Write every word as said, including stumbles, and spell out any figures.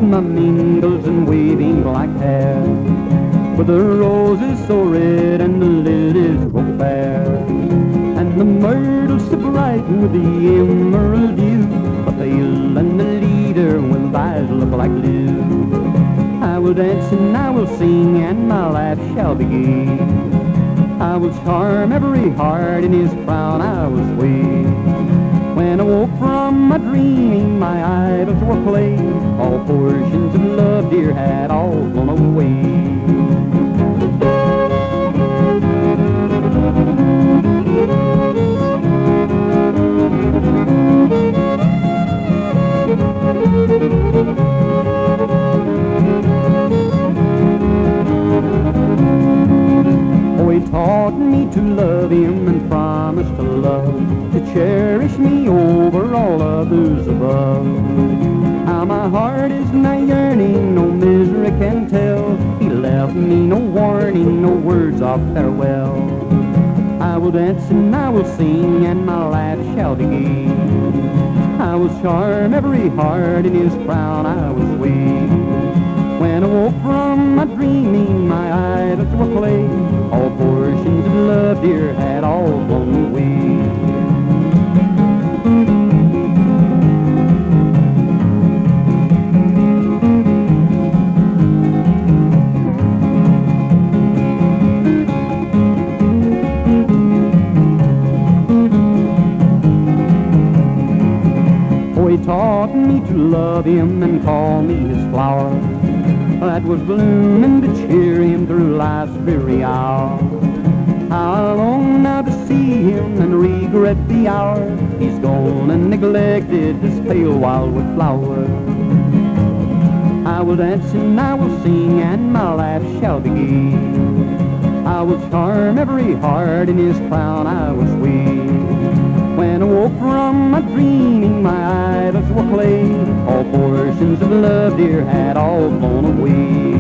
my mingles and waving black hair, with the roses so red and the lilies so fair, and the myrtle so bright with the emerald dew, a pale and the leader with eyes look like blue. I will dance and I will sing and my laugh shall be gay. I will charm every heart in his crown I will sway. When I woke from my dreaming, my idols were played. All portions of love, dear, had all gone away. Oh, he taught me to love him and promised to love, to cherish me over all others above. How my heart is now yearning, no misery can tell. He left me no warning, no words of farewell. I will dance and I will sing and my laugh shall be gay. I will charm every heart in his crown I will sway. When I woke from my dreaming, my idols were played. All portions of love, dear, had all blown away. Oh, he taught me to love him and call me his flower, that was blooming to cheer him through life's dreary hour. How I long now to see him and regret the hour he's gone and neglected this pale wildwood flower. I will dance and I will sing and my laugh shall be gay. I will charm every heart in his crown I will sway. When I woke from my dreaming, my idols were played. All portions of love, dear, had all blown away.